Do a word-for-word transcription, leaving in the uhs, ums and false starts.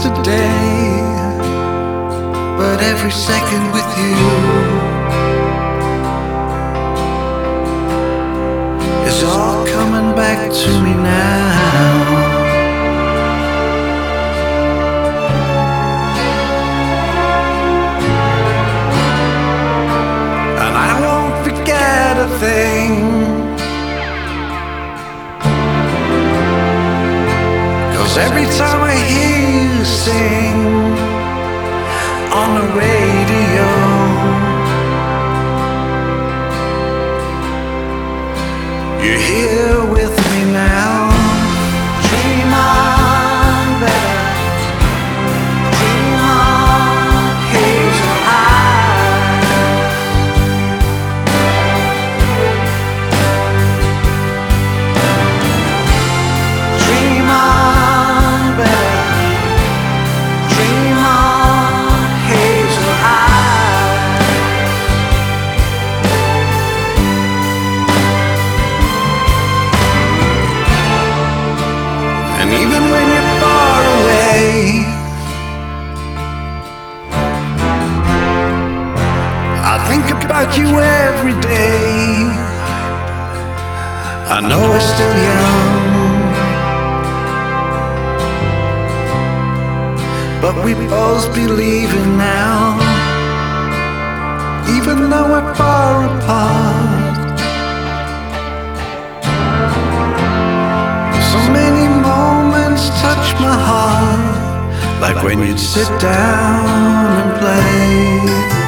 yesterday, but every second with you is all coming back to me now. And I won't forget a thing, 'cause every time I hear you sing on the radio, you're here with me now. Dream on, better. Dream on, hazel eyes. Dream on, better. Dream on, hazel eyes. And even when you're far away, I think about you every day. I know we're still young, but we both believe in now, even though we're far apart. So many moments touch my heart, like when you'd sit down and play.